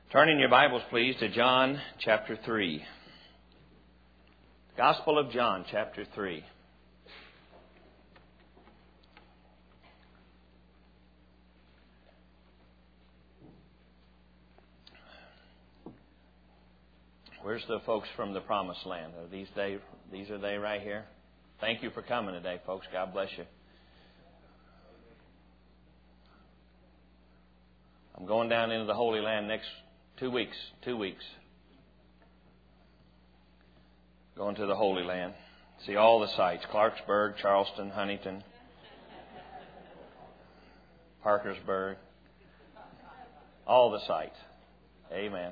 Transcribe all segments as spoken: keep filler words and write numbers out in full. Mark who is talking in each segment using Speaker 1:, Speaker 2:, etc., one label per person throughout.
Speaker 1: Turn in your Bibles, please, to John chapter three. Gospel of John chapter three. Where's the folks from the Promised Land? Are these they? These are they right here? Thank you for coming today, folks. God bless you. I'm going down into the Holy Land next two weeks. Two weeks. Going to the Holy Land. See all the sights. Clarksburg, Charleston, Huntington, Parkersburg. All the sights. Amen.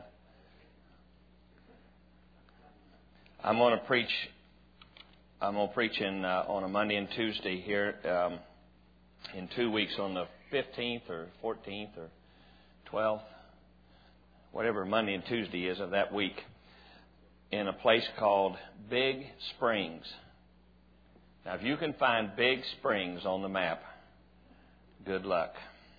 Speaker 1: I'm going to preach. I'm going to preach in uh, on a Monday and Tuesday here um, in two weeks on the fifteenth or fourteenth or twelfth, whatever Monday and Tuesday is of that week, in a place called Big Springs. Now, if you can find Big Springs on the map, good luck.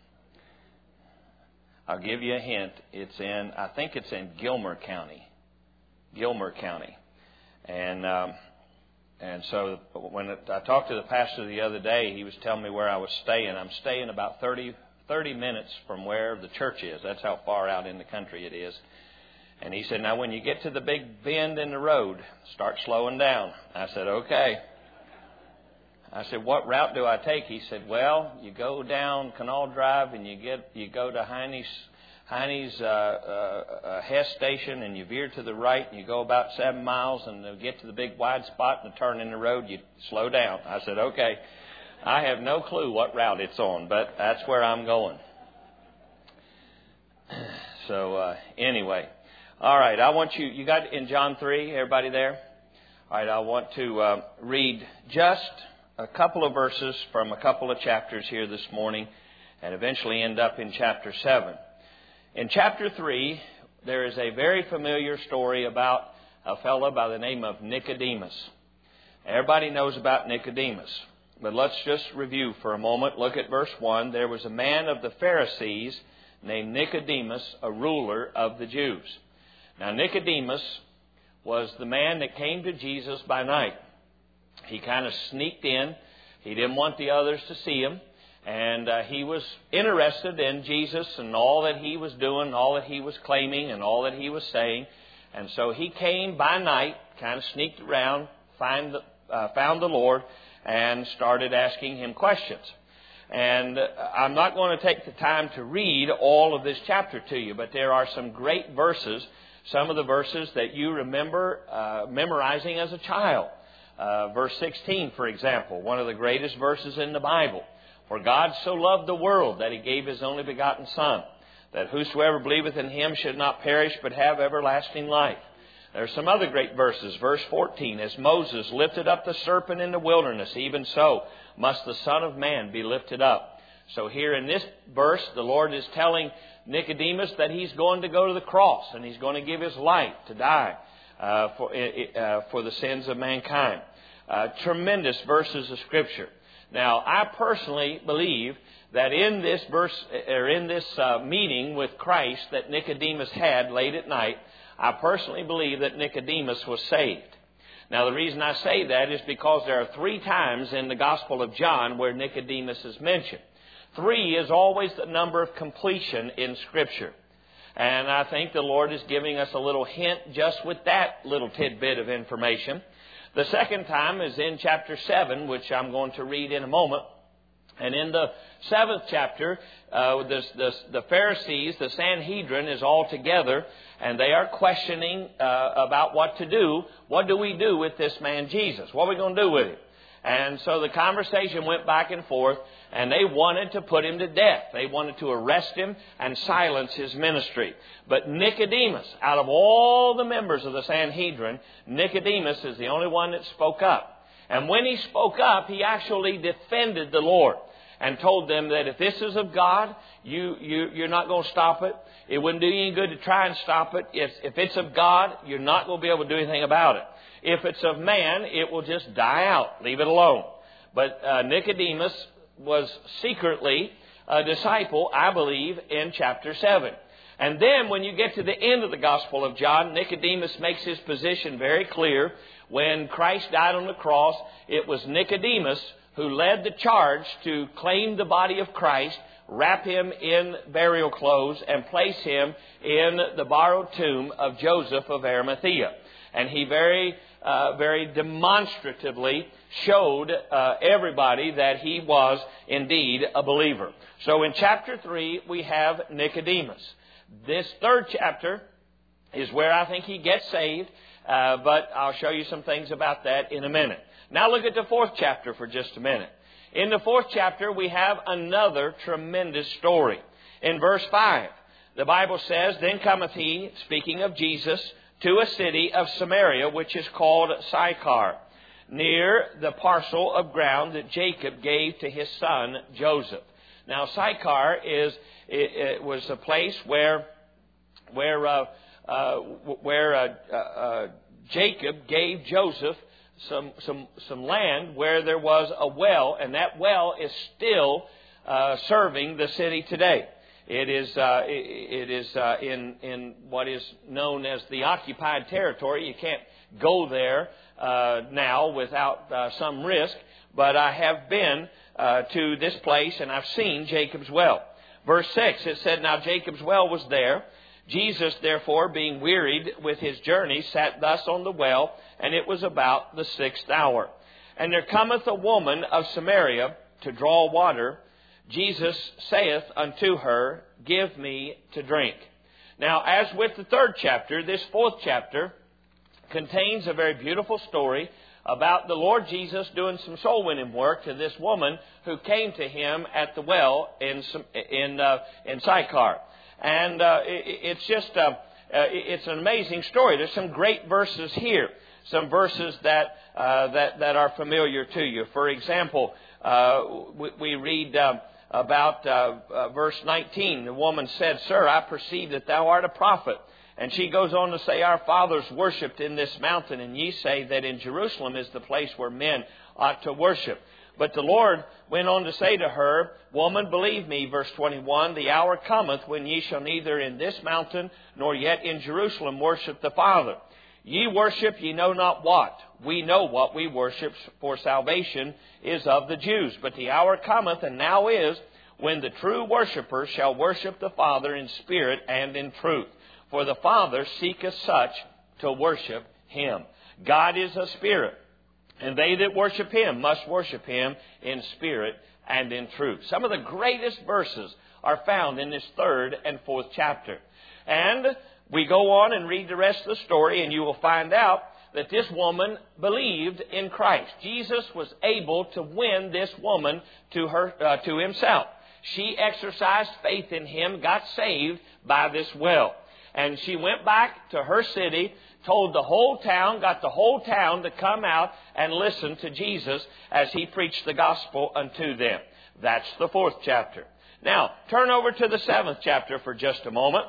Speaker 1: I'll give you a hint. It's in, I think it's in Gilmer County. Gilmer County. And um, and so when it, I talked to the pastor the other day, he was telling me where I was staying. I'm staying about thirty, thirty minutes from where the church is. That's how far out in the country it is. And he said, now when you get to the big bend in the road, start slowing down. I said, okay. I said, what route do I take? He said, well, you go down Canal Drive and you get you go to Heine's Heine's uh, uh, uh, Hess Station, and you veer to the right, and you go about seven miles, and you get to the big wide spot, and the turn in the road, you slow down. I said, okay. I have no clue what route it's on, but that's where I'm going. So uh, anyway, all right. I want you. You got in John three. Everybody there? All right. I want to uh, read just a couple of verses from a couple of chapters here this morning, and eventually end up in chapter seven. In chapter three, there is a very familiar story about a fellow by the name of Nicodemus. Everybody knows about Nicodemus, but let's just review for a moment. Look at verse one. There was a man of the Pharisees named Nicodemus, a ruler of the Jews. Now, Nicodemus was the man that came to Jesus by night. He kind of sneaked in. He didn't want the others to see him. And uh, he was interested in Jesus and all that he was doing, all that he was claiming, and all that he was saying. And so he came by night, kind of sneaked around, find the, uh, found the Lord, and started asking him questions. And uh, I'm not going to take the time to read all of this chapter to you, but there are some great verses, some of the verses that you remember uh, memorizing as a child. Uh, verse sixteen, for example, one of the greatest verses in the Bible. For God so loved the world that He gave His only begotten Son, that whosoever believeth in Him should not perish but have everlasting life. There are some other great verses. Verse fourteen, as Moses lifted up the serpent in the wilderness, even so must the Son of Man be lifted up. So here in this verse, the Lord is telling Nicodemus that He's going to go to the cross and He's going to give His life to die uh, for, uh, for the sins of mankind. Uh, tremendous verses of Scripture. Now, I personally believe that in this verse, or in this uh, meeting with Christ that Nicodemus had late at night, I personally believe that Nicodemus was saved. Now, the reason I say that is because there are three times in the Gospel of John where Nicodemus is mentioned. Three is always the number of completion in Scripture. And I think the Lord is giving us a little hint just with that little tidbit of information. The second time is in chapter seven, which I'm going to read in a moment. And in the seventh chapter, uh, the, the, the Pharisees, the Sanhedrin, is all together, and they are questioning uh, about what to do. What do we do with this man Jesus? What are we going to do with him? And so the conversation went back and forth, and they wanted to put him to death. They wanted to arrest him and silence his ministry. But Nicodemus, out of all the members of the Sanhedrin, Nicodemus is the only one that spoke up. And when he spoke up, he actually defended the Lord and told them that if this is of God, you, you, you're not going to stop it. It wouldn't do you any good to try and stop it. If, if it's of God, you're not going to be able to do anything about it. If it's of man, it will just die out. Leave it alone. But uh, Nicodemus was secretly a disciple, I believe, in chapter seven. And then when you get to the end of the Gospel of John, Nicodemus makes his position very clear. When Christ died on the cross, it was Nicodemus who led the charge to claim the body of Christ, wrap him in burial clothes, and place him in the borrowed tomb of Joseph of Arimathea. And he very, uh, very demonstratively showed uh, everybody that he was indeed a believer. So in chapter three, we have Nicodemus. This third chapter is where I think he gets saved, uh, but I'll show you some things about that in a minute. Now look at the fourth chapter for just a minute. In the fourth chapter, we have another tremendous story. In verse five, the Bible says, "Then cometh he," speaking of Jesus, "to a city of Samaria, which is called Sychar, near the parcel of ground that Jacob gave to his son Joseph." Now, Sychar is it, it was a place where where uh, uh, where uh, uh, Jacob gave Joseph some some some land where there was a well, and that well is still uh, serving the city today. It is uh, it, it is uh, in in what is known as the occupied territory. You can't go there uh, now without uh, some risk. But I have been uh, to this place, and I've seen Jacob's well. Verse six, it said, "Now Jacob's well was there. Jesus, therefore, being wearied with his journey, sat thus on the well, and it was about the sixth hour. And there cometh a woman of Samaria to draw water. Jesus saith unto her, Give me to drink." Now, as with the third chapter, this fourth chapter contains a very beautiful story about the Lord Jesus doing some soul winning work to this woman who came to him at the well in in uh, in Sychar. And uh, it, it's just uh, uh, it's an amazing story. There's some great verses here, some verses that uh, that that are familiar to you. For example, uh, we, we read um, about uh, uh, verse nineteen. The woman said, "Sir, I perceive that thou art a prophet." And she goes on to say, "Our fathers worshipped in this mountain, and ye say that in Jerusalem is the place where men ought to worship." But the Lord went on to say to her, "Woman, believe me," verse twenty-one, "the hour cometh when ye shall neither in this mountain nor yet in Jerusalem worship the Father. Ye worship ye know not what. We know what we worship, for salvation is of the Jews. But the hour cometh, and now is, when the true worshippers shall worship the Father in spirit and in truth. For the Father seeketh such to worship him." God is a spirit, and they that worship him must worship him in spirit and in truth. Some of the greatest verses are found in this third and fourth chapter. And we go on and read the rest of the story, and you will find out that this woman believed in Christ. Jesus was able to win this woman to her uh, to himself. She exercised faith in him, got saved by this well. And she went back to her city, told the whole town, got the whole town to come out and listen to Jesus as he preached the gospel unto them. That's the fourth chapter. Now, turn over to the seventh chapter for just a moment.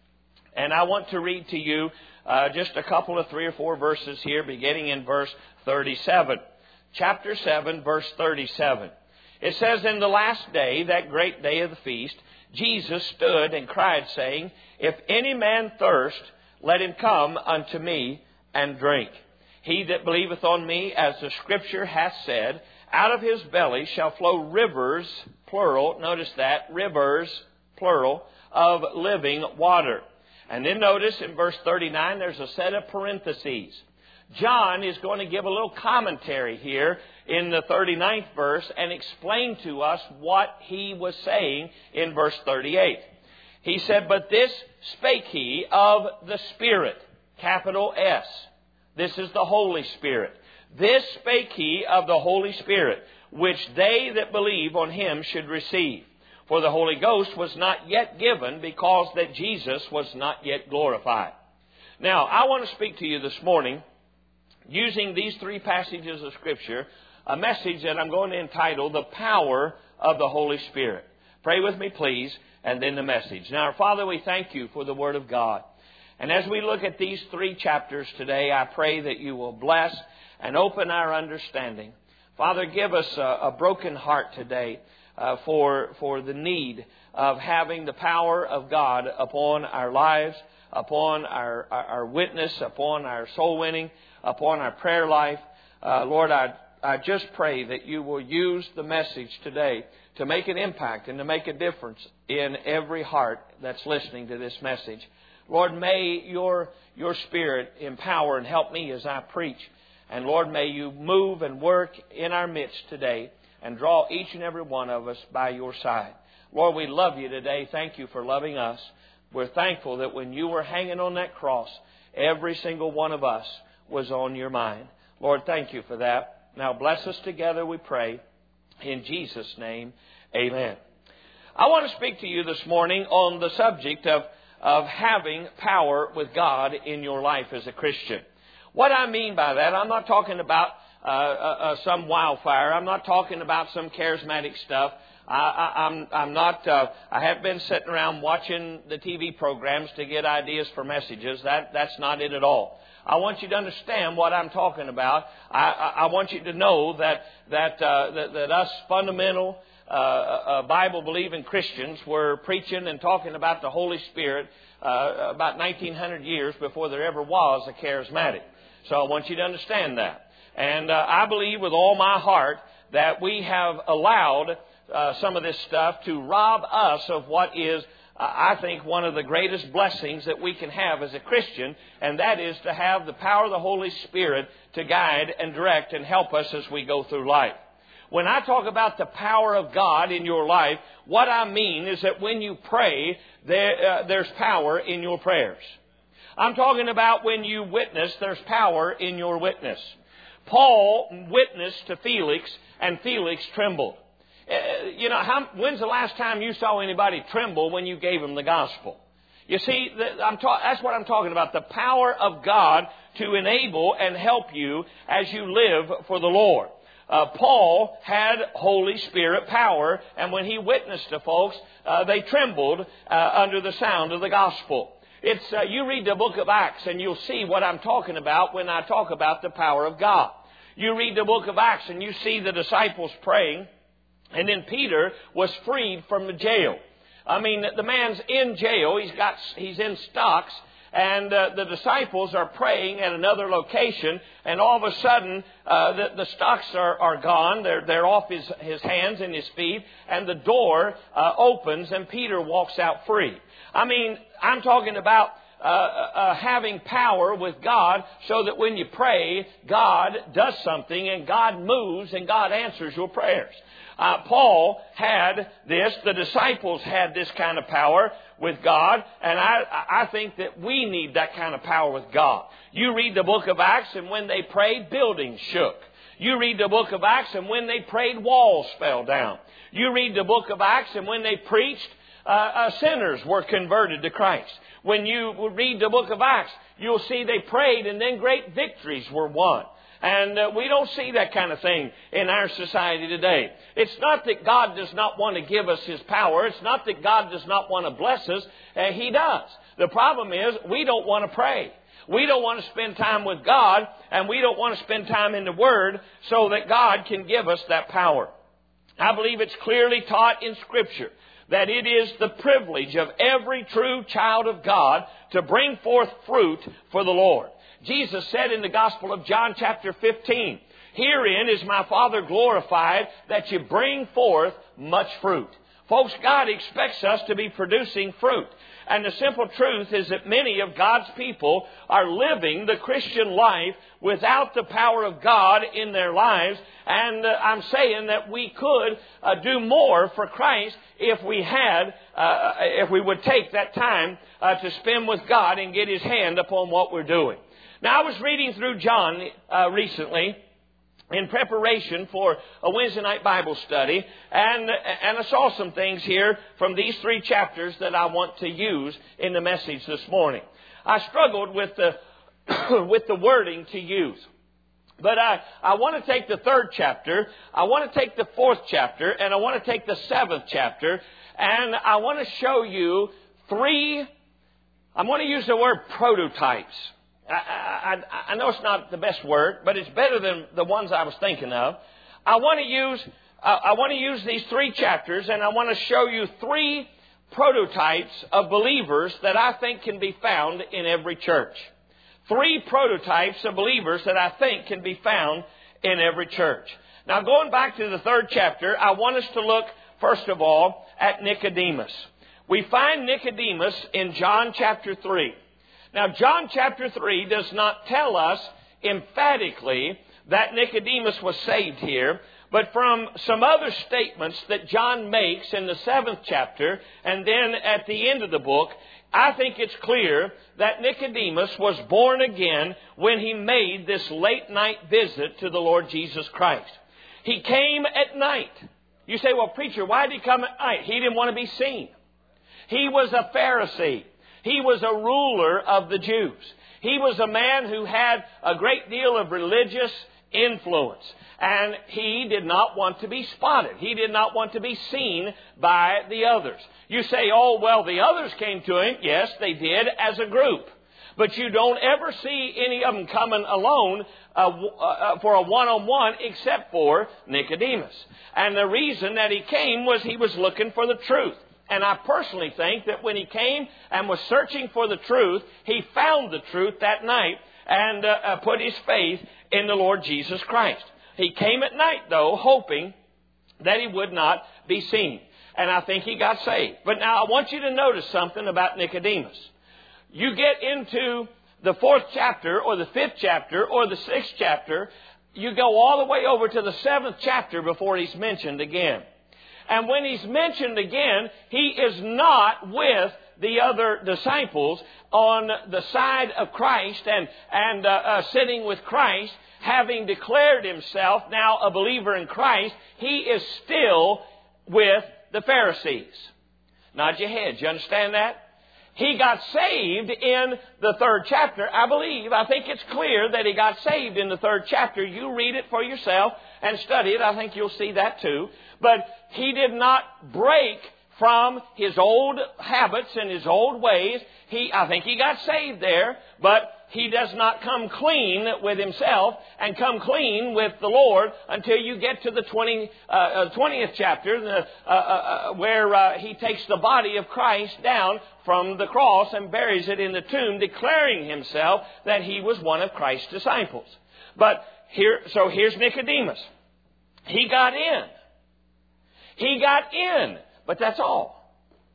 Speaker 1: And I want to read to you uh, just a couple of three or four verses here, beginning in verse thirty-seven. Chapter seven, verse thirty-seven. It says, "In the last day, that great day of the feast, Jesus stood and cried, saying, If any man thirst, let him come unto me and drink. He that believeth on me, as the Scripture hath said, out of his belly shall flow rivers," plural, notice that, rivers, plural, "of living water." And then notice in verse thirty-nine, there's a set of parentheses. John is going to give a little commentary here in the thirty-ninth verse and explain to us what he was saying in verse thirty-eight. He said, "But this spake he of the Spirit," capital S. This is the Holy Spirit. "This spake he of the Holy Spirit, which they that believe on him should receive. For the Holy Ghost was not yet given, because that Jesus was not yet glorified." Now, I want to speak to you this morning using these three passages of Scripture, a message that I'm going to entitle, "The Power of the Holy Spirit." Pray with me, please, and then the message. Now, Father, we thank you for the Word of God. And as we look at these three chapters today, I pray that you will bless and open our understanding. Father, give us a, a broken heart today, uh, for, for the need of having the power of God upon our lives, upon our, our, our witness, upon our soul winning, upon our prayer life. Uh, Lord, I, I just pray that you will use the message today to make an impact and to make a difference in every heart that's listening to this message. Lord, may your, your Spirit empower and help me as I preach. And Lord, may you move and work in our midst today and draw each and every one of us by your side. Lord, we love you today. Thank you for loving us. We're thankful that when you were hanging on that cross, every single one of us was on your mind. Lord, thank you for that. Now bless us together, we pray. In Jesus' name, amen. I want to speak to you this morning on the subject of, of having power with God in your life as a Christian. What I mean by that, I'm not talking about uh, uh, some wildfire. I'm not talking about some charismatic stuff. I, I, I'm, I'm not, uh, I have been sitting around watching the T V programs to get ideas for messages. That, that's not it at all. I want you to understand what I'm talking about. I, I, I want you to know that, that, uh, that, that us fundamental, uh, uh, Bible-believing Christians were preaching and talking about the Holy Spirit, uh, about nineteen hundred years before there ever was a charismatic. So I want you to understand that. And, uh, I believe with all my heart that we have allowed Uh, some of this stuff to rob us of what is, uh, I think, one of the greatest blessings that we can have as a Christian, and that is to have the power of the Holy Spirit to guide and direct and help us as we go through life. When I talk about the power of God in your life, what I mean is that when you pray, there, uh, there's power in your prayers. I'm talking about when you witness, there's power in your witness. Paul witnessed to Felix, and Felix trembled. Uh, you know, how, when's the last time you saw anybody tremble when you gave them the gospel? You see, the, I'm ta- that's what I'm talking about. The power of God to enable and help you as you live for the Lord. Uh, Paul had Holy Spirit power, and when he witnessed to folks, uh, they trembled uh, under the sound of the gospel. It's uh, you read the book of Acts, and you'll see what I'm talking about when I talk about the power of God. You read the book of Acts, and you see the disciples praying. And then Peter was freed from the jail. I mean, the man's in jail. He's got, he's in stocks. And uh, the disciples are praying at another location. And all of a sudden, uh, the, the stocks are, are gone. They're, they're off his, his hands and his feet. And the door uh, opens and Peter walks out free. I mean, I'm talking about uh, uh, having power with God so that when you pray, God does something and God moves and God answers your prayers. Uh, Paul had this. The disciples had this kind of power with God. And I, I think that we need that kind of power with God. You read the book of Acts, and when they prayed, buildings shook. You read the book of Acts, and when they prayed, walls fell down. You read the book of Acts, and when they preached, uh, uh, sinners were converted to Christ. When you read the book of Acts, you'll see they prayed, and then great victories were won. And uh, we don't see that kind of thing in our society today. It's not that God does not want to give us His power. It's not that God does not want to bless us. Uh, he does. The problem is we don't want to pray. We don't want to spend time with God, and we don't want to spend time in the Word so that God can give us that power. I believe it's clearly taught in Scripture that it is the privilege of every true child of God to bring forth fruit for the Lord. Jesus said in the Gospel of John chapter fifteen, "Herein is my Father glorified, that you bring forth much fruit." Folks, God expects us to be producing fruit. And the simple truth is that many of God's people are living the Christian life without the power of God in their lives. And uh, I'm saying that we could uh, do more for Christ if we had, uh, if we would take that time uh, to spend with God and get His hand upon what we're doing. Now, I was reading through John uh, recently in preparation for a Wednesday night Bible study, and and I saw some things here from these three chapters that I want to use in the message this morning. I struggled with the with the wording to use, but I I want to take the third chapter, I want to take the fourth chapter, and I want to take the seventh chapter, and I want to show you three. I'm going to use the word prototypes. I, I, I know it's not the best word, but it's better than the ones I was thinking of. I want to use uh, I, I want to use these three chapters, and I want to show you three prototypes of believers that I think can be found in every church. Three prototypes of believers that I think can be found in every church. Now, going back to the third chapter, I want us to look, first of all, at Nicodemus. We find Nicodemus in John chapter three. Now, John chapter three does not tell us emphatically that Nicodemus was saved here, but from some other statements that John makes in the seventh chapter and then at the end of the book, I think it's clear that Nicodemus was born again when he made this late night visit to the Lord Jesus Christ. He came at night. You say, well, preacher, why did he come at night? He didn't want to be seen. He was a Pharisee. He was a ruler of the Jews. He was a man who had a great deal of religious influence. And he did not want to be spotted. He did not want to be seen by the others. You say, oh, well, the others came to him. Yes, they did as a group. But you don't ever see any of them coming alone uh, uh, for a one-on-one except for Nicodemus. And the reason that he came was he was looking for the truth. And I personally think that when he came and was searching for the truth, he found the truth that night and uh, uh, put his faith in the Lord Jesus Christ. He came at night, though, hoping that he would not be seen. And I think he got saved. But now I want you to notice something about Nicodemus. You get into the fourth chapter or the fifth chapter or the sixth chapter, you go all the way over to the seventh chapter before he's mentioned again. And when he's mentioned again, he is not with the other disciples on the side of Christ and, and uh, uh, sitting with Christ, having declared himself now a believer in Christ. He is still with the Pharisees. Nod your head. You understand that? He got saved in the third chapter. I believe, I think it's clear that he got saved in the third chapter. You read it for yourself and study it. I think you'll see that too. But he did not break from his old habits and his old ways. He, I think he got saved there, but he does not come clean with himself and come clean with the Lord until you get to the twentieth, uh, twentieth chapter the, uh, uh, where uh, he takes the body of Christ down from the cross and buries it in the tomb, declaring himself that he was one of Christ's disciples. But here, so here's Nicodemus. He got in. He got in, but that's all.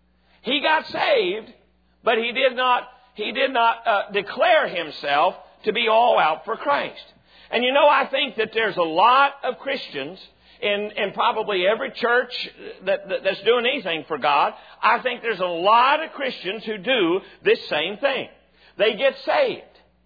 Speaker 1: He got saved, but he did not He did not uh, declare himself to be all out for Christ. And you know, I think that there's a lot of Christians in, in probably every church that, that, that's doing anything for God. I think there's a lot of Christians who do this same thing. They get saved.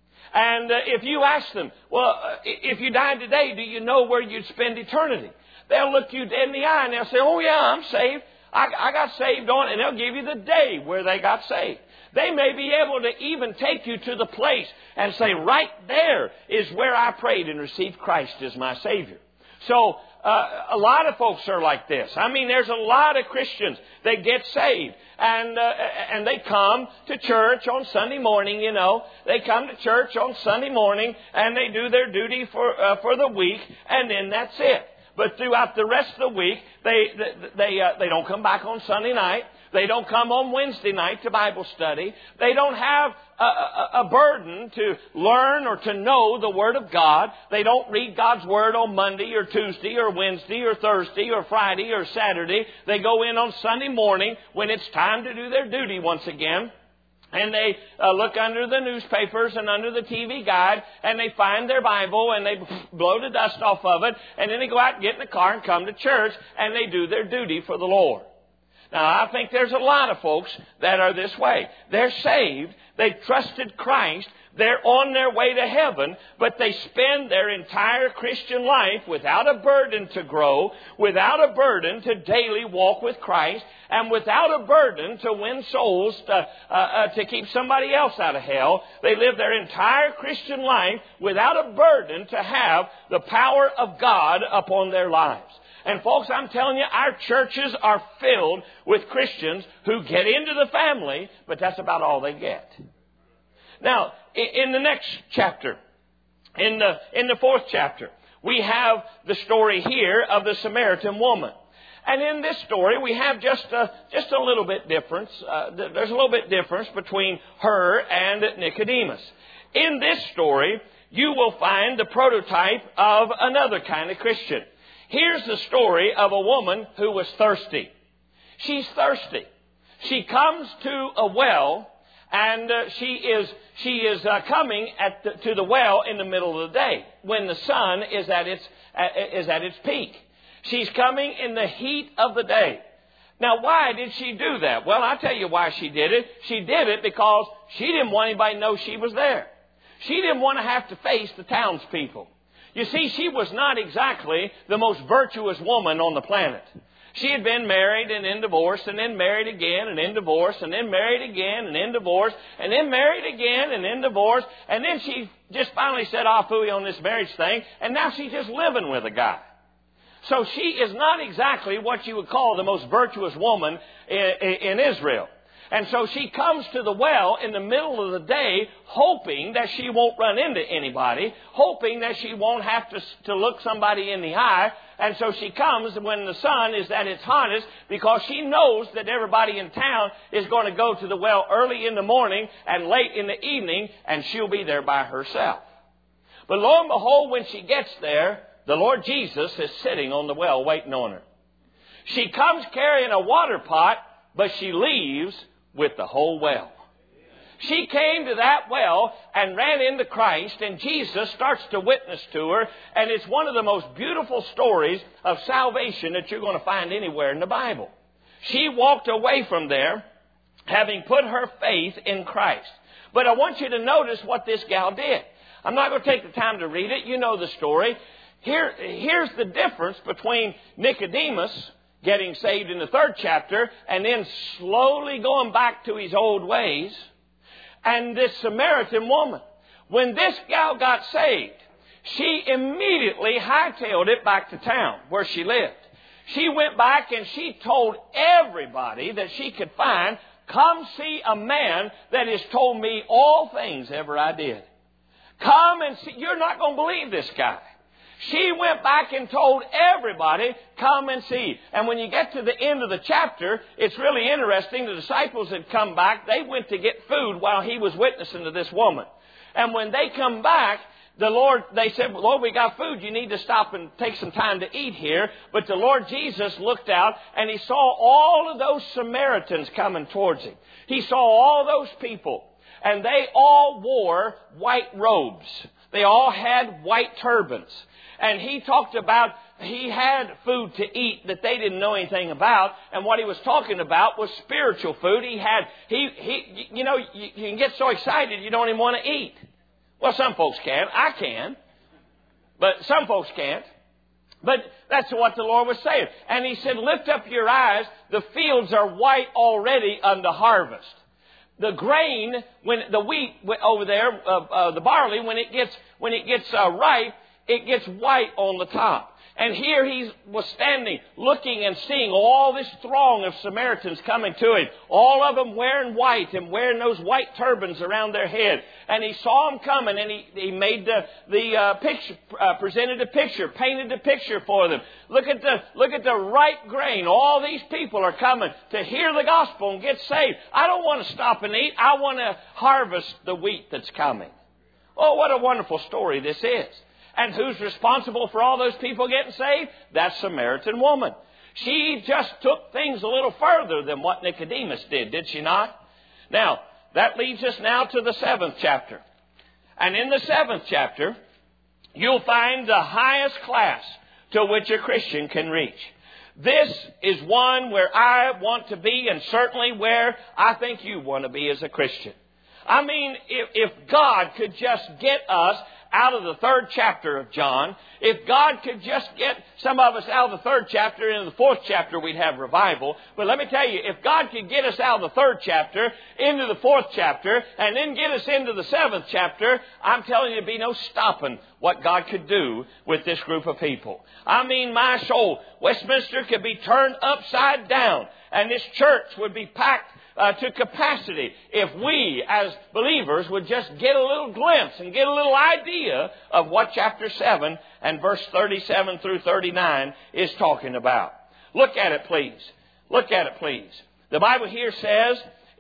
Speaker 1: And uh, if you ask them, well, uh, if you died today, do you know where you'd spend eternity? They'll look you dead in the eye and they'll say, oh yeah, I'm saved. I, I got saved on, and they'll give you the day where they got saved. They may be able to even take you to the place and say, right there is where I prayed and received Christ as my Savior. So uh, a lot of folks are like this. I mean, there's a lot of Christians that get saved. And uh, and they come to church on Sunday morning, you know. They come to church on Sunday morning and they do their duty for uh, for the week, and then that's it. But throughout the rest of the week, they they they, uh, they don't come back on Sunday night. They don't come on Wednesday night to Bible study. They don't have a, a, a burden to learn or to know the Word of God. They don't read God's Word on Monday or Tuesday or Wednesday or Thursday or Friday or Saturday. They go in on Sunday morning when it's time to do their duty once again. And they uh, look under the newspapers and under the T V guide, and they find their Bible, and they blow the dust off of it, and then they go out and get in the car and come to church, and they do their duty for the Lord. Now, I think there's a lot of folks that are this way. They're saved. They've trusted Christ. They're on their way to heaven, but they spend their entire Christian life without a burden to grow, without a burden to daily walk with Christ, and without a burden to win souls to, uh, uh, to keep somebody else out of hell. They live their entire Christian life without a burden to have the power of God upon their lives. And folks, I'm telling you, our churches are filled with Christians who get into the family, but that's about all they get. Now, in the next chapter, in the in the fourth chapter, we have the story here of the Samaritan woman. And in this story, we have just a, just a little bit difference. Uh, there's a little bit difference between her and Nicodemus. In this story, you will find the prototype of another kind of Christian. Here's the story of a woman who was thirsty. She's thirsty. She comes to a well, and uh, she is she is uh, coming at the, to the well in the middle of the day when the sun is at its uh, is at its peak. She's coming in the heat of the day. Now, why did she do that? Well, I'll tell you why she did it. She did it because she didn't want anybody to know she was there. She didn't want to have to face the townspeople. You see, she was not exactly the most virtuous woman on the planet. She had been married and then divorced and then married again and then divorced and then married again and then divorced and then married again and then divorced. And then she just finally said, "Ah, phooey on this marriage thing." And now she's just living with a guy. So she is not exactly what you would call the most virtuous woman in, in Israel. And so she comes to the well in the middle of the day, hoping that she won't run into anybody, hoping that she won't have to, to look somebody in the eye. And so she comes when the sun is at its hottest, because she knows that everybody in town is going to go to the well early in the morning and late in the evening, and she'll be there by herself. But lo and behold, when she gets there, the Lord Jesus is sitting on the well waiting on her. She comes carrying a water pot, but she leaves with the whole well. She came to that well and ran into Christ, and Jesus starts to witness to her, and it's one of the most beautiful stories of salvation that you're going to find anywhere in the Bible. She walked away from there having put her faith in Christ. But I want you to notice what this gal did. I'm not going to take the time to read it. You know the story. Here, here's the difference between Nicodemus getting saved in the third chapter and then slowly going back to his old ways, and this Samaritan woman. When this gal got saved, she immediately hightailed it back to town where she lived. She went back and she told everybody that she could find, "Come see a man that has told me all things ever I did. Come and see." You're not going to believe this guy. She went back and told everybody, "Come and see." And when you get to the end of the chapter, it's really interesting. The disciples had come back. They went to get food while he was witnessing to this woman. And when they come back, the Lord, they said, "Lord, we got food. You need to stop and take some time to eat here." But the Lord Jesus looked out and he saw all of those Samaritans coming towards him. He saw all those people, and they all wore white robes. They all had white turbans. And he talked about he had food to eat that they didn't know anything about. And what he was talking about was spiritual food. He had, he, he, you know, you, you can get so excited you don't even want to eat. Well, some folks can. I can. But some folks can't. But that's what the Lord was saying. And he said, "Lift up your eyes. The fields are white already unto harvest." The grain, when the wheat over there, uh, uh, the barley, when it gets, when it gets uh, ripe, it gets white on the top. And here he was standing, looking and seeing all this throng of Samaritans coming to him. All of them wearing white and wearing those white turbans around their head. And he saw them coming, and he, he made the, the uh, picture, uh, presented a picture, painted a picture for them. Look at the, look at the ripe grain. All these people are coming to hear the gospel and get saved. I don't want to stop and eat. I want to harvest the wheat that's coming. Oh, what a wonderful story this is. And who's responsible for all those people getting saved? That Samaritan woman. She just took things a little further than what Nicodemus did, did she not? Now, that leads us now to the seventh chapter. And in the seventh chapter, you'll find the highest class to which a Christian can reach. This is one where I want to be, and certainly where I think you want to be as a Christian. I mean, if, if God could just get us out of the third chapter of John, if God could just get some of us out of the third chapter into the fourth chapter, we'd have revival. But let me tell you, if God could get us out of the third chapter into the fourth chapter and then get us into the seventh chapter, I'm telling you, there'd be no stopping what God could do with this group of people. I mean, my soul, Westminster could be turned upside down, and this church would be packed uh, to capacity if we as believers would just get a little glimpse and get a little idea of what chapter seven and verse thirty-seven through thirty-nine is talking about. Look at it, please. Look at it, please. The Bible here says,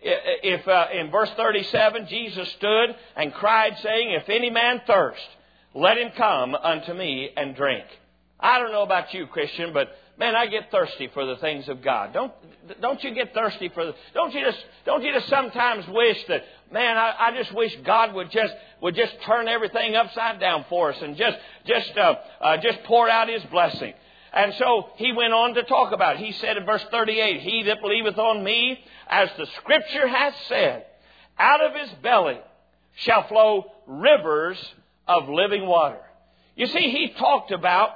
Speaker 1: if uh, in verse thirty-seven, Jesus stood and cried, saying, "If any man thirst, let him come unto me and drink." I don't know about you, Christian, but man, I get thirsty for the things of God. Don't don't you get thirsty for the? Don't you just don't you just sometimes wish that? Man, I, I just wish God would just would just turn everything upside down for us and just just uh, uh, just pour out His blessing. And so he went on to talk about it. He said in verse thirty-eight, "He that believeth on me, as the Scripture hath said, out of his belly shall flow rivers of living water." You see, he talked about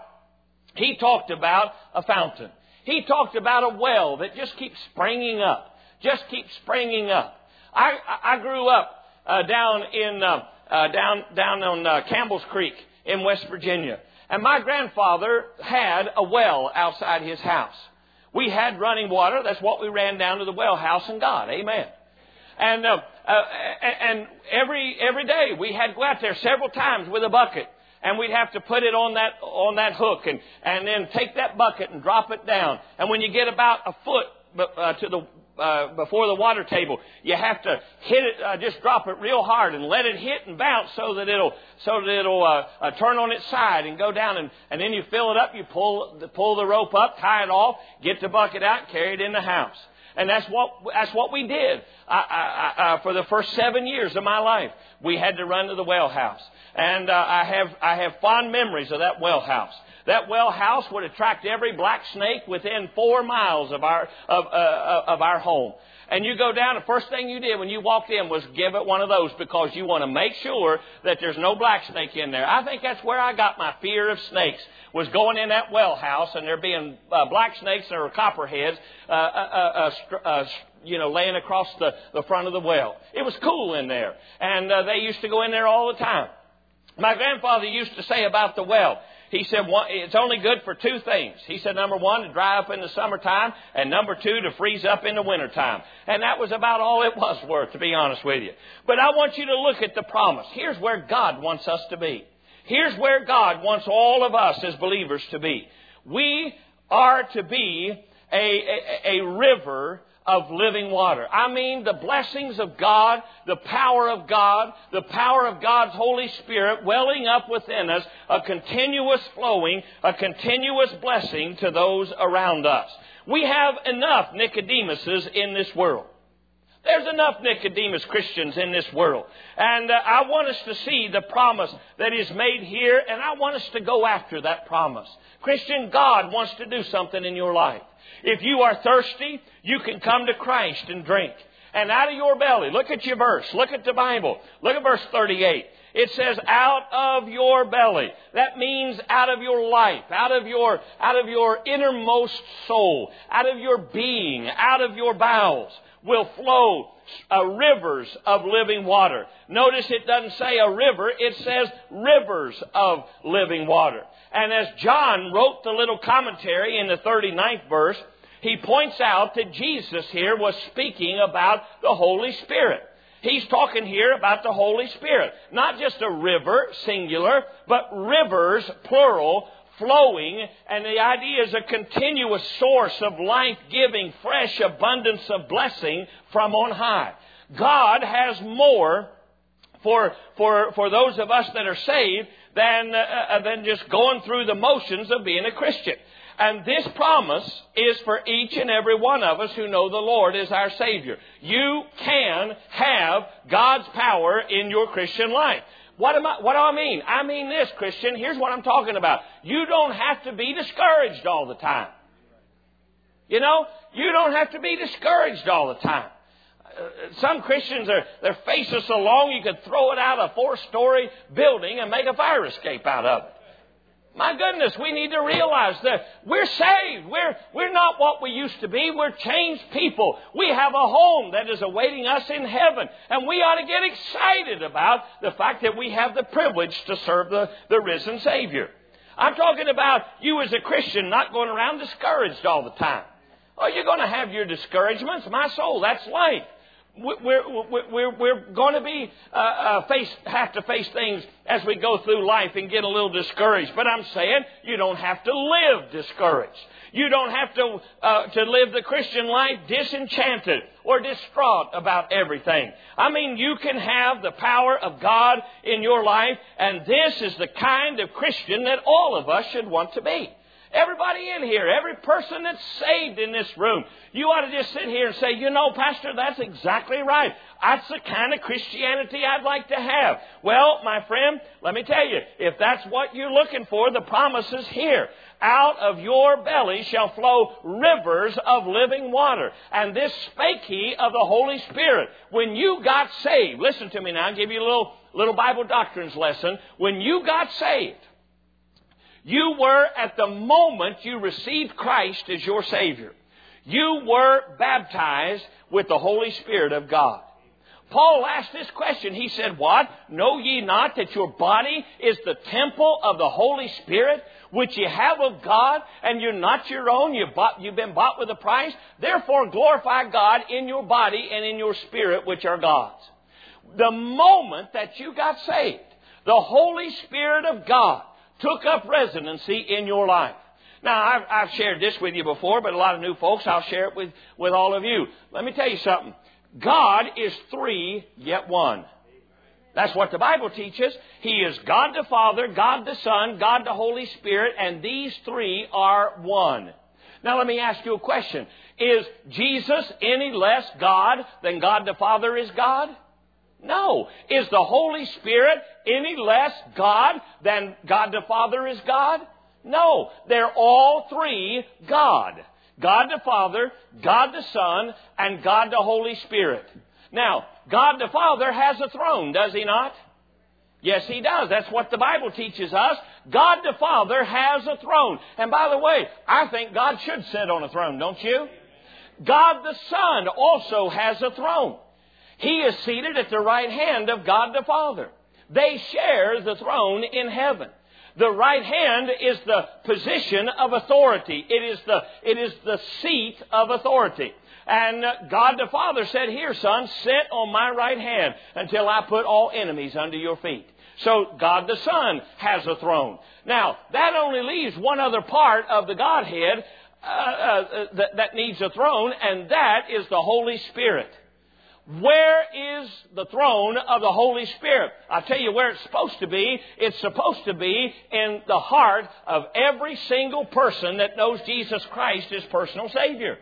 Speaker 1: he talked about a fountain. He talked about a well that just keeps springing up, just keeps springing up. I I grew up uh, down in uh, uh, down down on uh, Campbell's Creek in West Virginia. And my grandfather had a well outside his house. We had running water. That's what we ran down to the well house and got. Amen. And uh, uh, and every every day we had to go out there several times with a bucket. And we'd have to put it on that on that hook and, and then take that bucket and drop it down. And when you get about a foot uh, to the Uh, before the water table, you have to hit it, uh, just drop it real hard and let it hit and bounce so that it'll so that it'll uh, uh, turn on its side and go down. And, and then you fill it up, you pull the, pull the rope up, tie it off, get the bucket out, carry it in the house. And that's what that's what we did I, I, I, for the first seven years of my life. We had to run to the well house, and uh, I have I have fond memories of that well house. That well house would attract every black snake within four miles of our of uh, of our home. And you go down, the first thing you did when you walked in was give it one of those because you want to make sure that there's no black snake in there. I think that's where I got my fear of snakes, was going in that well house and there being uh, black snakes or copperheads, uh, uh, uh, uh, you know, laying across the, the front of the well. It was cool in there. And uh, they used to go in there all the time. My grandfather used to say about the well, he said, it's only good for two things. He said, number one, to dry up in the summertime, and number two, to freeze up in the wintertime. And that was about all it was worth, to be honest with you. But I want you to look at the promise. Here's where God wants us to be. Here's where God wants all of us as believers to be. We are to be a, a, a river of living water. I mean, the blessings of God, the power of God, the power of God's Holy Spirit welling up within us, a continuous flowing, a continuous blessing to those around us. We have enough Nicodemuses in this world. There's enough Nicodemus Christians in this world. And uh, I want us to see the promise that is made here, and I want us to go after that promise. Christian, God wants to do something in your life. If you are thirsty, you can come to Christ and drink. And out of your belly, look at your verse, look at the Bible, look at verse thirty-eight. It says, out of your belly. That means out of your life, out of your, out of your innermost soul, out of your being, out of your bowels will flow uh, rivers of living water. Notice it doesn't say a river, it says rivers of living water. And as John wrote the little commentary in the thirty-ninth verse, he points out that Jesus here was speaking about the Holy Spirit. He's talking here about the Holy Spirit. Not just a river, singular, but rivers, plural, flowing. And the idea is a continuous source of life-giving, fresh abundance of blessing from on high. God has more for, for, for those of us that are saved than, uh, than just going through the motions of being a Christian. And this promise is for each and every one of us who know the Lord as our Savior. You can have God's power in your Christian life. What am I, what do I mean? I mean this, Christian. Here's what I'm talking about. You don't have to be discouraged all the time. You know, you don't have to be discouraged all the time. Some Christians, are their faces are so long you could throw it out a four-story building and make a fire escape out of it. My goodness, we need to realize that we're saved. We're, we're not what we used to be. We're changed people. We have a home that is awaiting us in heaven. And we ought to get excited about the fact that we have the privilege to serve the, the risen Savior. I'm talking about you as a Christian not going around discouraged all the time. Oh, you're going to have your discouragements. My soul, that's life. We're, we're, we're going to be uh, uh, face have to face things as we go through life and get a little discouraged. But I'm saying you don't have to live discouraged. You don't have to uh, to live the Christian life disenchanted or distraught about everything. I mean, you can have the power of God in your life, and this is the kind of Christian that all of us should want to be. Everybody in here, every person that's saved in this room, you ought to just sit here and say, you know, Pastor, that's exactly right. That's the kind of Christianity I'd like to have. Well, my friend, let me tell you, if that's what you're looking for, the promise is here. Out of your belly shall flow rivers of living water. And this spake he of the Holy Spirit. When you got saved, listen to me now, I'll give you a little, little Bible doctrines lesson. When you got saved, you were, at the moment you received Christ as your Savior, you were baptized with the Holy Spirit of God. Paul asked this question. He said, what? Know ye not that your body is the temple of the Holy Spirit, which ye have of God, and you're not your own? You've, bought, you've been bought with a price. Therefore glorify God in your body and in your spirit, which are God's. The moment that you got saved, the Holy Spirit of God took up residency in your life. Now, I've, I've shared this with you before, but a lot of new folks, I'll share it with, with all of you. Let me tell you something. God is three, yet one. That's what the Bible teaches. He is God the Father, God the Son, God the Holy Spirit, and these three are one. Now, let me ask you a question. Is Jesus any less God than God the Father is God? No. Is the Holy Spirit any less God than God the Father is God? No. They're all three God. God the Father, God the Son, and God the Holy Spirit. Now, God the Father has a throne, does He not? Yes, He does. That's what the Bible teaches us. God the Father has a throne. And by the way, I think God should sit on a throne, don't you? God the Son also has a throne. He is seated at the right hand of God the Father. They share the throne in heaven. The right hand is the position of authority. It is the, it is the seat of authority. And God the Father said, here, son, sit on my right hand until I put all enemies under your feet. So God the Son has a throne. Now, that only leaves one other part of the Godhead uh, uh, that, that needs a throne, and that is the Holy Spirit. Where is the throne of the Holy Spirit? I'll tell you where it's supposed to be. It's supposed to be in the heart of every single person that knows Jesus Christ as personal Savior.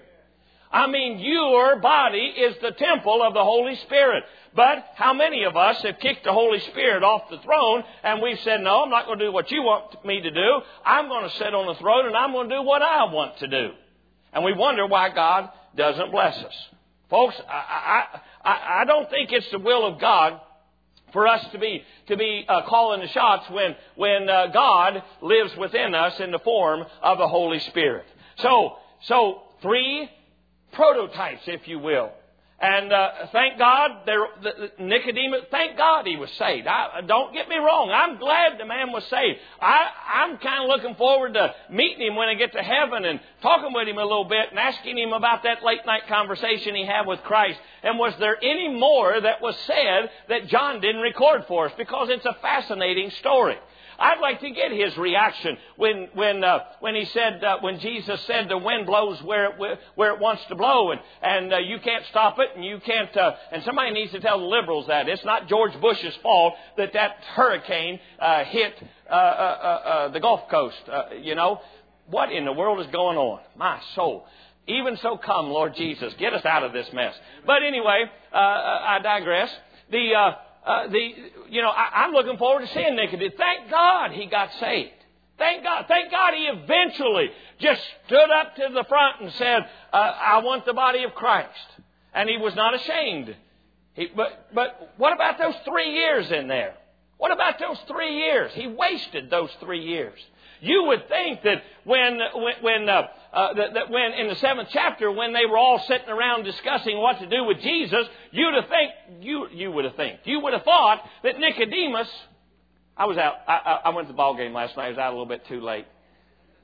Speaker 1: I mean, your body is the temple of the Holy Spirit. But how many of us have kicked the Holy Spirit off the throne and we've said, no, I'm not going to do what you want me to do. I'm going to sit on the throne and I'm going to do what I want to do. And we wonder why God doesn't bless us. Folks, I, I, I don't think it's the will of God for us to be to be uh, calling the shots when when uh, God lives within us in the form of the Holy Spirit. So, so three prototypes, if you will. And uh, thank God, there, the, the Nicodemus, thank God he was saved. I, don't get me wrong. I'm glad the man was saved. I, I'm kind of looking forward to meeting him when I get to heaven and talking with him a little bit and asking him about that late night conversation he had with Christ. And was there any more that was said that John didn't record for us? Because it's a fascinating story. I'd like to get his reaction when when uh, when he said uh, when Jesus said the wind blows where it where it wants to blow and and uh, you can't stop it and you can't uh, and somebody needs to tell the liberals that it's not George Bush's fault that that hurricane uh, hit uh, uh, uh, the Gulf Coast. Uh, you know what in the world is going on? My soul. Even so, come, Lord Jesus, get us out of this mess. But anyway, uh, I digress. The uh, Uh, the, you know, I, I'm looking forward to seeing Nicodemus. Thank God he got saved. Thank God. Thank God he eventually just stood up to the front and said, uh, I want the body of Christ. And he was not ashamed. He, but, but what about those three years in there? What about those three years? He wasted those three years. You would think that when, when, when, uh, uh, that, that when in the seventh chapter, when they were all sitting around discussing what to do with Jesus, you'd have think, you, you would have think, you would have thought that Nicodemus, I was out, I, I went to the ball game last night, I was out a little bit too late.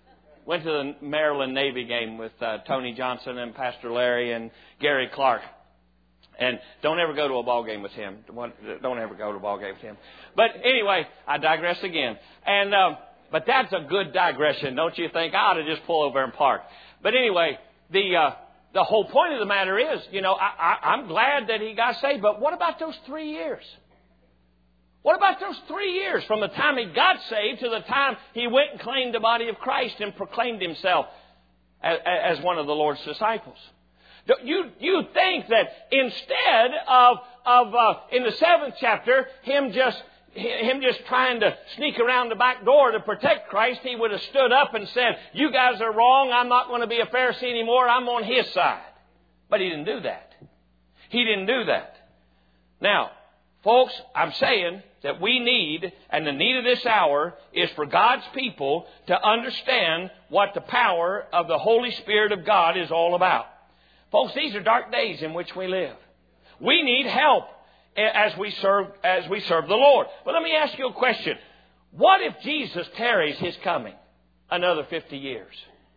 Speaker 1: went to the Maryland Navy game with uh, Tony Johnson and Pastor Larry and Gary Clark. And don't ever go to a ball game with him. Don't ever go to a ball game with him. But anyway, I digress again. And um, but that's a good digression, don't you think? I ought to just pull over and park. But anyway, the uh, the whole point of the matter is, you know, I, I, I'm glad that he got saved. But what about those three years? What about those three years from the time he got saved to the time he went and claimed the body of Christ and proclaimed himself as, as one of the Lord's disciples? You, you think that instead of, of uh, in the seventh chapter, him just, him just trying to sneak around the back door to protect Christ, he would have stood up and said, you guys are wrong, I'm not going to be a Pharisee anymore, I'm on his side. But he didn't do that. He didn't do that. Now, folks, I'm saying that we need, and the need of this hour, is for God's people to understand what the power of the Holy Spirit of God is all about. Folks, these are dark days in which we live. We need help as we serve, as we serve the Lord. But let me ask you a question. What if Jesus tarries His coming another fifty years?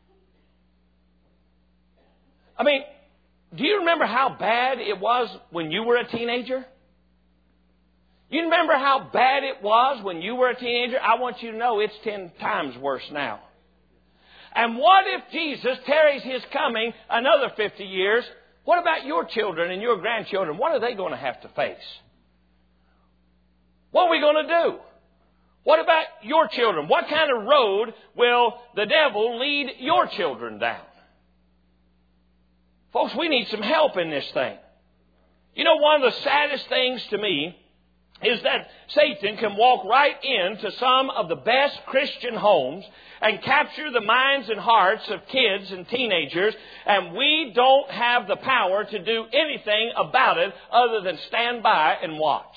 Speaker 1: I mean, do you remember how bad it was when you were a teenager? You remember how bad it was when you were a teenager? I want you to know it's ten times worse now. And what if Jesus tarries His coming another fifty years? What about your children and your grandchildren? What are they going to have to face? What are we going to do? What about your children? What kind of road will the devil lead your children down? Folks, we need some help in this thing. You know, one of the saddest things to me is that Satan can walk right into some of the best Christian homes and capture the minds and hearts of kids and teenagers, and we don't have the power to do anything about it other than stand by and watch.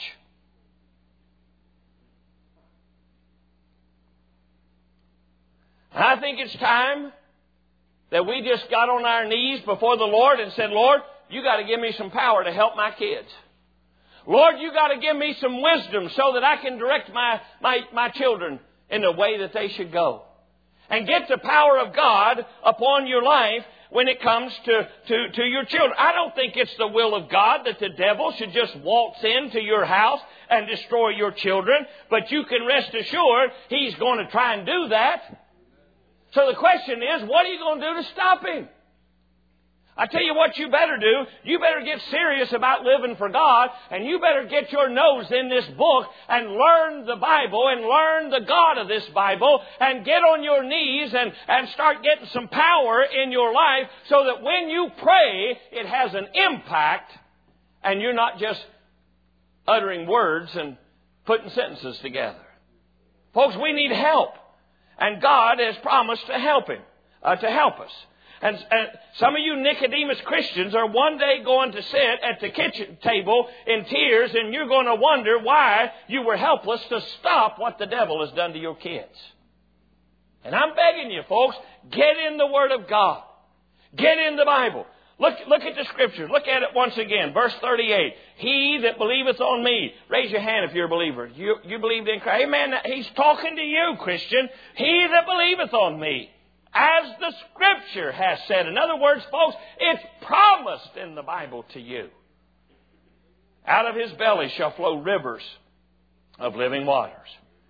Speaker 1: And I think it's time that we just got on our knees before the Lord and said, Lord, you got to give me some power to help my kids. Lord, you got to give me some wisdom so that I can direct my, my, my children in the way that they should go. And get the power of God upon your life when it comes to, to, to your children. I don't think it's the will of God that the devil should just waltz into your house and destroy your children. But you can rest assured he's going to try and do that. So the question is, what are you going to do to stop him? I tell you what you better do. You better get serious about living for God, and you better get your nose in this book and learn the Bible and learn the God of this Bible and get on your knees and, and start getting some power in your life so that when you pray, it has an impact and you're not just uttering words and putting sentences together. Folks, we need help, and God has promised to help him, uh, to help us. And, and some of you Nicodemus Christians are one day going to sit at the kitchen table in tears, and you're going to wonder why you were helpless to stop what the devil has done to your kids. And I'm begging you, folks, get in the Word of God. Get in the Bible. Look, look at the Scripture. Look at it once again. Verse thirty-eight. He that believeth on me. Raise your hand if you're a believer. You, you believed in Christ. Amen. He's talking to you, Christian. He that believeth on me. As the Scripture has said. In other words, folks, it's promised in the Bible to you. Out of his belly shall flow rivers of living waters.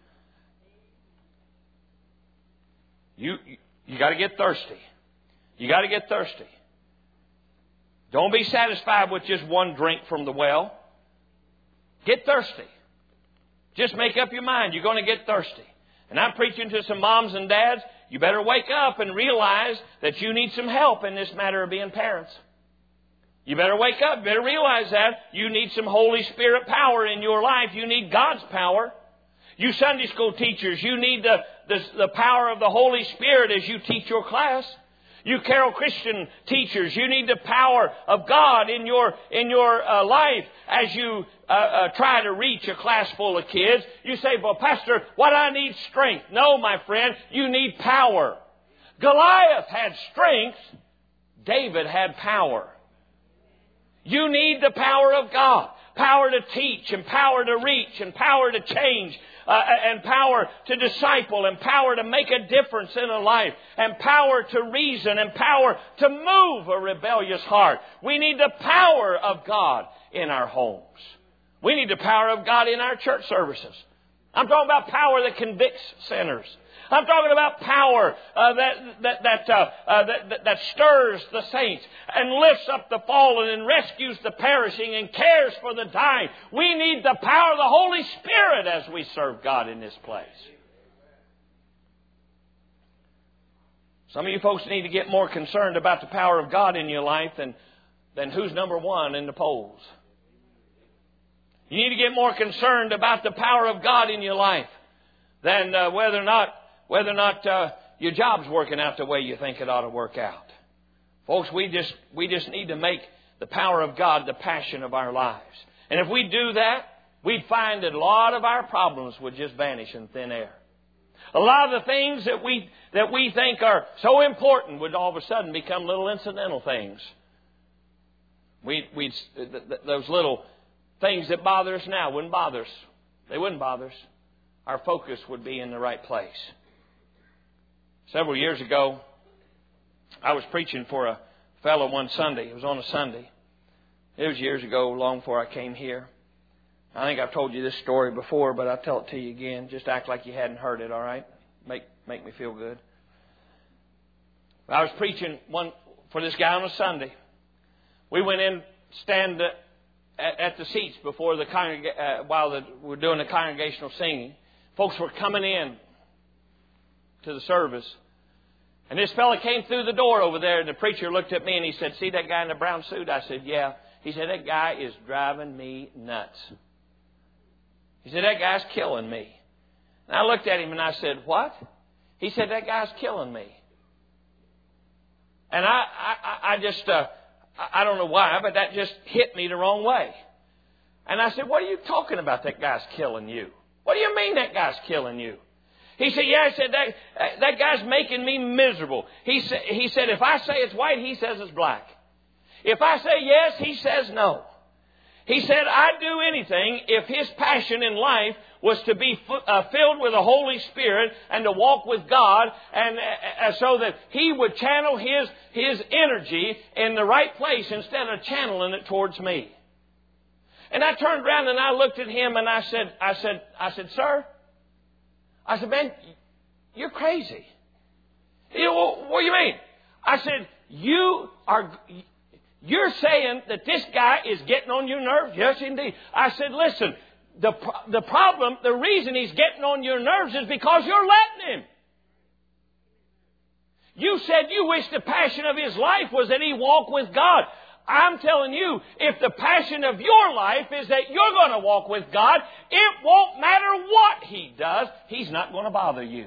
Speaker 1: You, you, you got to get thirsty. You got to get thirsty. Don't be satisfied with just one drink from the well. Get thirsty. Just make up your mind. You're going to get thirsty. And I'm preaching to some moms and dads. You better wake up and realize that you need some help in this matter of being parents. You better wake up. You better realize that. You need some Holy Spirit power in your life. You need God's power. You Sunday school teachers, you need the, the, the power of the Holy Spirit as you teach your class. You Carroll Christian teachers, you need the power of God in your in your uh, life as you uh, uh, try to reach a class full of kids. You say, well, Pastor, what I need strength. No, my friend, you need power. Goliath had strength. David had power. You need the power of God. power to teach, and power to reach, and power to change, uh, and power to disciple, and power to make a difference in a life, and power to reason, and power to move a rebellious heart. We need the power of God in our homes. We need the power of God in our church services. I'm talking about power that convicts sinners. I'm talking about power uh, that that that, uh, uh, that that that stirs the saints and lifts up the fallen and rescues the perishing and cares for the dying. We need the power of the Holy Spirit as we serve God in this place. Some of you folks need to get more concerned about the power of God in your life than, than who's number one in the polls. You need to get more concerned about the power of God in your life than uh, whether or not whether or not uh, your job's working out the way you think it ought to work out. Folks, we just we just need to make the power of God the passion of our lives. And if we do that, we'd find that a lot of our problems would just vanish in thin air. A lot of the things that we that we think are so important would all of a sudden become little incidental things. We we those little things that bother us now wouldn't bother us. They wouldn't bother us. Our focus would be in the right place. Several years ago, I was preaching for a fellow one Sunday. It was on a Sunday. It was years ago, long before I came here. I think I've told you this story before, but I'll tell it to you again. Just act like you hadn't heard it, all right? Make make me feel good. I was preaching one for this guy on a Sunday. We went in, stand at, at the seats before the congreg- uh, while the, we were doing the congregational singing. Folks were coming in to the service. And this fella came through the door over there, and the preacher looked at me and he said, "See that guy in the brown suit?" I said, "Yeah." He said, "That guy is driving me nuts." He said, "That guy's killing me." And I looked at him and I said, "What?" He said, "That guy's killing me." And I, I, I just, uh, I don't know why, but that just hit me the wrong way. And I said, "What are you talking about, that guy's killing you? What do you mean that guy's killing you?" He said, "Yeah," I said, that, that guy's making me miserable. He said, he said, "If I say it's white, he says it's black. If I say yes, he says no." He said, "I'd do anything if his passion in life was to be uh, filled with the Holy Spirit and to walk with God, and uh, so that he would channel his, his energy in the right place instead of channeling it towards me." And I turned around and I looked at him and I said, I said, I said, "Sir," I said, "Man, you're crazy." He said, "Well, what do you mean?" I said, "You are, you're saying that this guy is getting on your nerves?" "Yes, indeed." I said, "Listen, the the problem, the reason he's getting on your nerves is because you're letting him. You said you wish the passion of his life was that he walk with God. I'm telling you, if the passion of your life is that you're going to walk with God, it won't matter what he does. He's not going to bother you."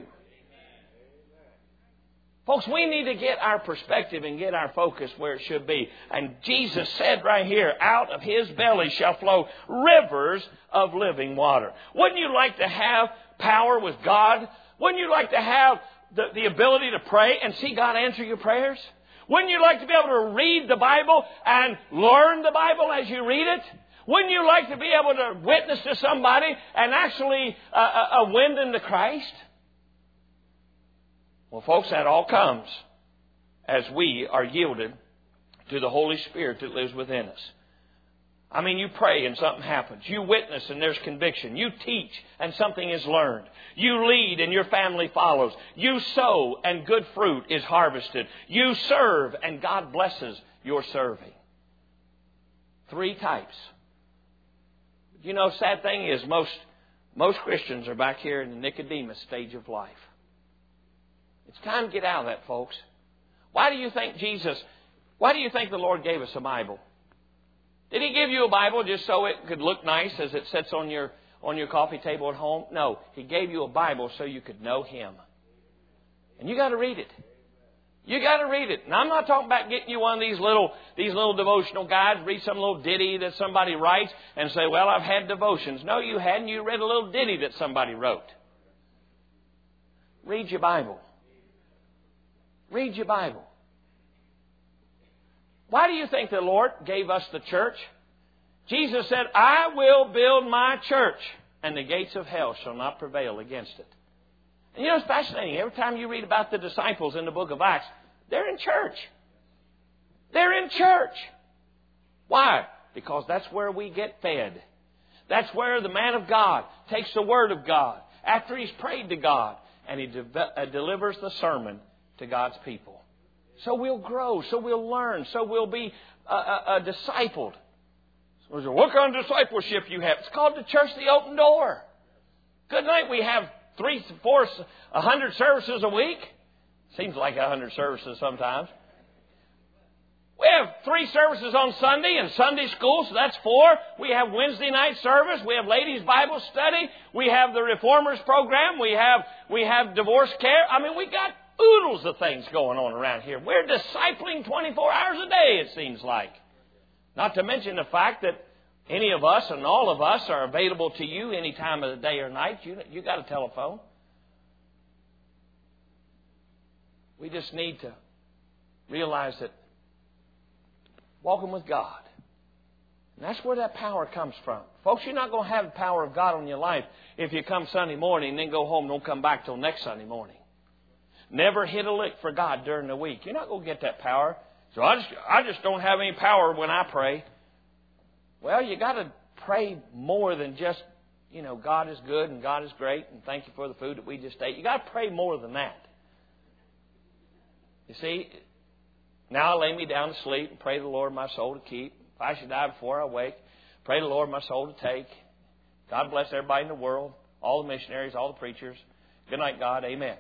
Speaker 1: Folks, we need to get our perspective and get our focus where it should be. And Jesus said right here, "Out of his belly shall flow rivers of living water." Wouldn't you like to have power with God? Wouldn't you like to have the, the ability to pray and see God answer your prayers? Wouldn't you like to be able to read the Bible and learn the Bible as you read it? Wouldn't you like to be able to witness to somebody and actually uh, uh, win them to Christ? Well, folks, that all comes as we are yielded to the Holy Spirit that lives within us. I mean, you pray and something happens. You witness and there's conviction. You teach and something is learned. You lead and your family follows. You sow and good fruit is harvested. You serve and God blesses your serving. Three types. You know, sad thing is most, most Christians are back here in the Nicodemus stage of life. It's time to get out of that, folks. Why do you think Jesus, why do you think the Lord gave us a Bible? Did he give you a Bible just so it could look nice as it sits on your on your coffee table at home? No, he gave you a Bible so you could know him. And you got to read it. You got to read it. And I'm not talking about getting you one of these little these little devotional guides, read some little ditty that somebody writes and say, "Well, I've had devotions." No, you hadn't. You read a little ditty that somebody wrote. Read your Bible. Read your Bible. Why do you think the Lord gave us the church? Jesus said, I will build my church, and the gates of hell shall not prevail against it. And you know, it's fascinating. Every time you read about the disciples in the book of Acts, they're in church. They're in church. Why? Because that's where we get fed. That's where the man of God takes the Word of God after he's prayed to God, and he de- uh, delivers the sermon to God's people. So we'll grow, so we'll learn, so we'll be uh, uh, uh, discipled. So what kind of discipleship you have? It's called the church, the open door. Good night. We have three, four, a hundred services a week. Seems like a hundred services sometimes. We have three services on Sunday and Sunday school, so that's four. We have Wednesday night service. We have ladies' Bible study. We have the Reformers program. We have we have divorce care. I mean, we got oodles of things going on around here. We're discipling twenty-four hours a day, it seems like. Not to mention the fact that any of us and all of us are available to you any time of the day or night. You you got a telephone. We just need to realize that walking with God. And that's where that power comes from. Folks, you're not going to have the power of God on your life if you come Sunday morning and then go home and don't come back till next Sunday morning. Never hit a lick for God during the week. You're not going to get that power. So I just, I just don't have any power when I pray. Well, you got to pray more than just, you know, God is good and God is great and thank you for the food that we just ate. You got to pray more than that. You see, now I lay me down to sleep and pray the Lord my soul to keep. If I should die before I wake, pray the Lord my soul to take. God bless everybody in the world, all the missionaries, all the preachers. Good night, God. Amen.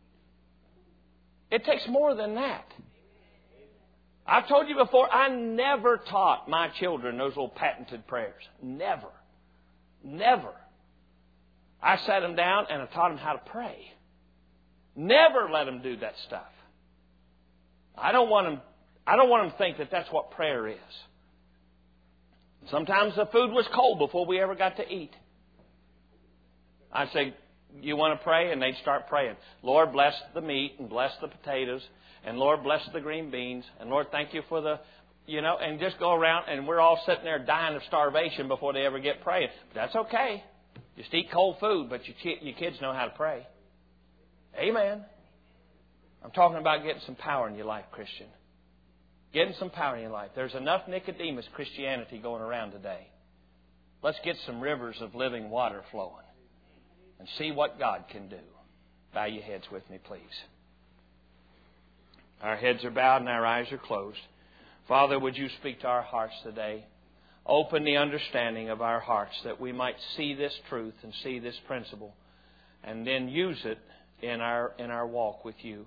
Speaker 1: It takes more than that. I've told you before, I never taught my children those little patented prayers. Never. Never. I sat them down and I taught them how to pray. Never let them do that stuff. I don't want them, I don't want them to think that that's what prayer is. Sometimes the food was cold before we ever got to eat. I'd say, you want to pray? And they'd start praying. Lord, bless the meat and bless the potatoes. And Lord, bless the green beans. And Lord, thank you for the, you know, and just go around and we're all sitting there dying of starvation before they ever get praying. But that's okay. Just eat cold food, but your, your kids know how to pray. Amen. I'm talking about getting some power in your life, Christian. Getting some power in your life. There's enough Nicodemus Christianity going around today. Let's get some rivers of living water flowing and see what God can do. Bow your heads with me, please. Our heads are bowed and our eyes are closed. Father, would you speak to our hearts today? Open the understanding of our hearts that we might see this truth and see this principle and then use it in our in our walk with you.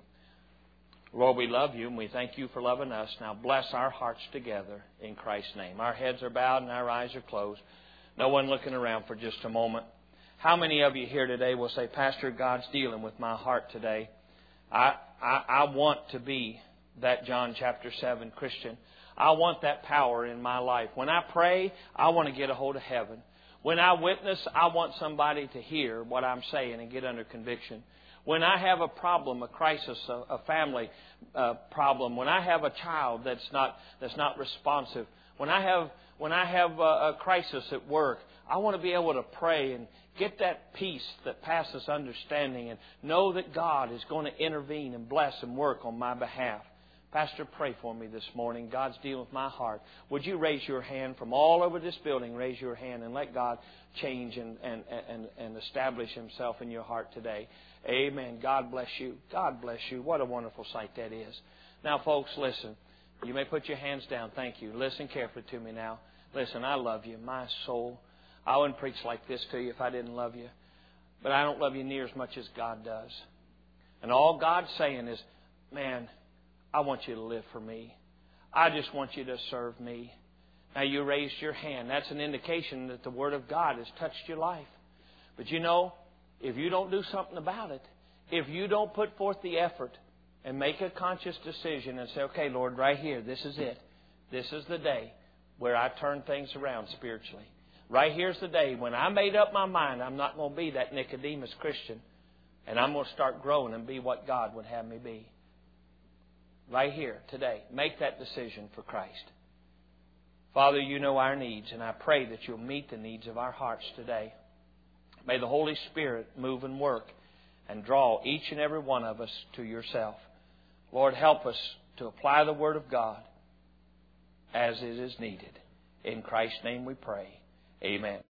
Speaker 1: Lord, we love you and we thank you for loving us. Now bless our hearts together in Christ's name. Our heads are bowed and our eyes are closed. No one looking around for just a moment. How many of you here today will say, Pastor, God's dealing with my heart today. I, I, I want to be that John chapter seven Christian. I want that power in my life. When I pray, I want to get a hold of heaven. When I witness, I want somebody to hear what I'm saying and get under conviction. When I have a problem, a crisis, a, a family uh, problem, when I have a child that's not that's not responsive, when I have when I have a, a crisis at work, I want to be able to pray and get that peace that passes understanding and know that God is going to intervene and bless and work on my behalf. Pastor, pray for me this morning. God's dealing with my heart. Would you raise your hand from all over this building? Raise your hand and let God change and, and, and, and establish Himself in your heart today. Amen. God bless you. God bless you. What a wonderful sight that is. Now, folks, listen. You may put your hands down. Thank you. Listen carefully to me now. Listen, I love you. My soul. I wouldn't preach like this to you if I didn't love you. But I don't love you near as much as God does. And all God's saying is, man, I want you to live for me. I just want you to serve me. Now, you raised your hand. That's an indication that the Word of God has touched your life. But you know, if you don't do something about it, if you don't put forth the effort and make a conscious decision and say, okay, Lord, right here, this is it. This is the day where I turn things around spiritually. Right here's the day when I made up my mind I'm not going to be that Nicodemus Christian, and I'm going to start growing and be what God would have me be. Right here, today, make that decision for Christ. Father, you know our needs, and I pray that you'll meet the needs of our hearts today. May the Holy Spirit move and work and draw each and every one of us to yourself. Lord, help us to apply the Word of God as it is needed. In Christ's name we pray. Amen.